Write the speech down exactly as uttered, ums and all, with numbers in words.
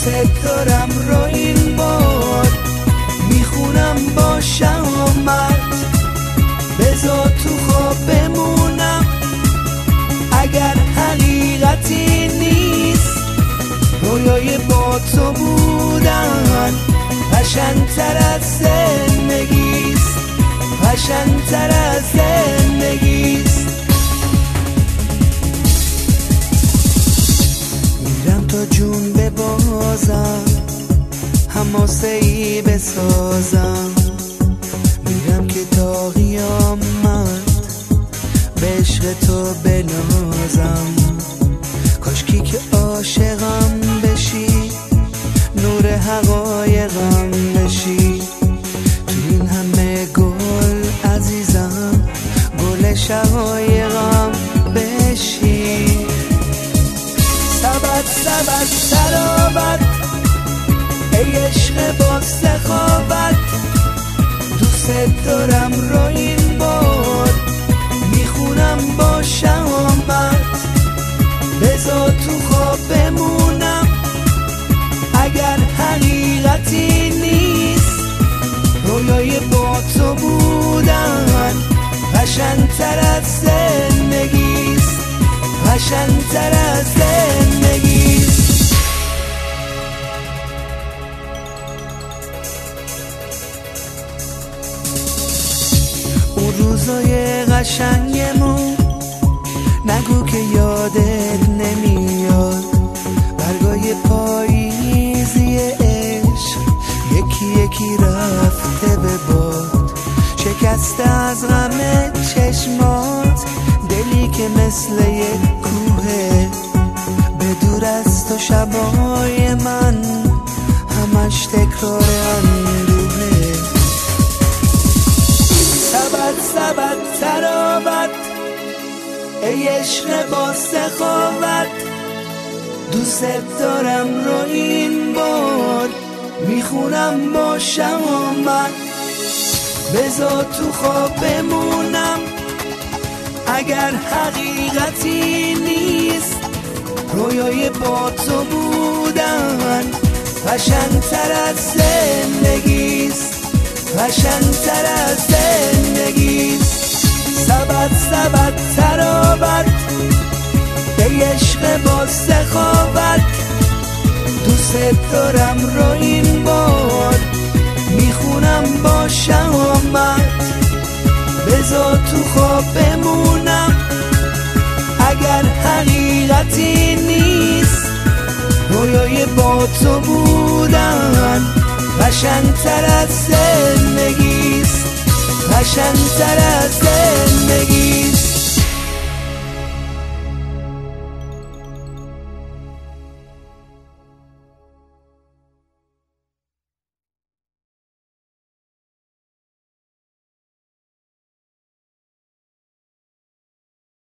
دوست دارم رو این بار میخونم با شهامت، بذار تو خواب بمونم اگر حقیقتی نیست. رویای با تو بودن قشنگ‌تر از زندگیست، قشنگ‌تر از زندگیست. میرم تا جون ببازم، حماسه‌ای بسازم، میرم که تا قیامت به عشق تو بنازم. کاشکی که عاشقم بشی، نور حقایقم بشی، تو این همه گل عزیزم گل شقایقم بشی. سبد سبد سرابت ای عشق با سخاوت، دوست دارم رو این بار میخونم با شهامت، بذار تو خواب بمونم اگر حقیقتی نیست. رویای با تو بودن قشنگ‌تر از زندگیست، قشنگ‌تر از زندگیست. اون روزای قشنگمون نگو که یادت نمیاد، برگای پاییزی عشق یکی یکی رفته به باد، شکسته از غم چشمات دلی که مثل یک کوهه، به دور از تو شبای من همش تکرار اندوهه. سبد سبد تراوت ای عشق با سخاوت، دوست دارم رو این بار میخونم با شهامت، بذار تو خواب بمونم اگر حقیقتی نیست. رویای با تو بودن قشنگ‌تر از زندگیست، قشنگ‌تر از زندگیست. سبد سبد تراوت ای عشق با سخاوت، دوست دارم رو این بار میخونم با شهامت، بذار تو خواب بمونم اگر حقیقتی نیست. رویای با تو بودن قشنگ‌تر از زندگیست، قشنگ‌تر از زندگی.